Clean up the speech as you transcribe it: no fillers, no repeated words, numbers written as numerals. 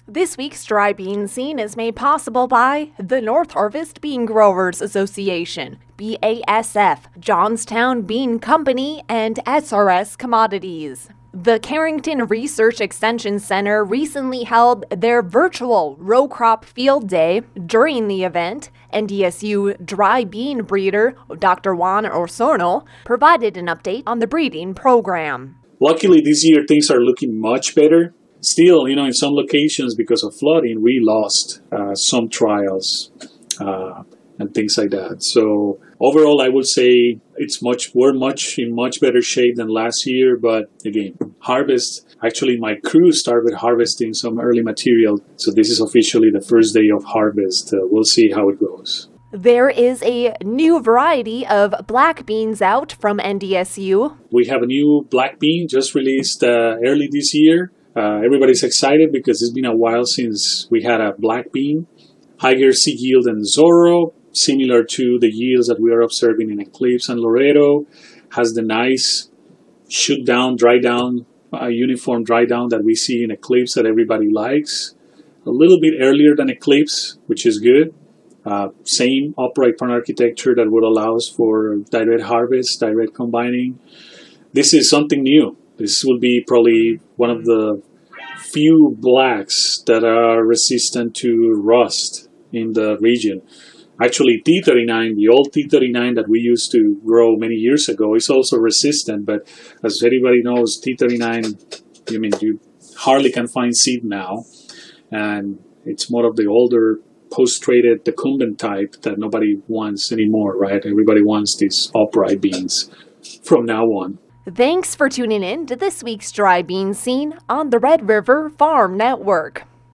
This week's Dry Bean Scene is made possible by the North Harvest Bean Growers Association, BASF, Johnstown Bean Company, and SRS Commodities. The Carrington Research Extension Center recently held their virtual row crop field day. During the event, NDSU dry bean breeder Dr. Juan Osorno provided an update on the breeding program. Luckily, this year things are looking much better. Still, in some locations because of flooding, we lost some trials and things like that. So overall, I would say we're in much better shape than last year. But again, harvest. Actually, my crew started harvesting some early material. So this is officially the first day of harvest. We'll see how it goes. There is a new variety of black beans out from NDSU. We have a new black bean just released early this year. Everybody's excited because it's been a while since we had a black bean. Higher seed yield than Zorro, similar to the yields that we are observing in Eclipse and Laredo. Has the nice shoot down, dry down, uniform dry down that we see in Eclipse that everybody likes. A little bit earlier than Eclipse, which is good. Same upright pond architecture that would allow us for direct harvest, direct combining. This is something new. This will be probably one of the few blacks that are resistant to rust in the region. Actually, T39, the old T39 that we used to grow many years ago, is also resistant. But as everybody knows, T39, you hardly can find seed now. And it's more of the older post-treated decumbent type that nobody wants anymore, right? Everybody wants these upright beans from now on. Thanks for tuning in to this week's Dry Bean Scene on the Red River Farm Network.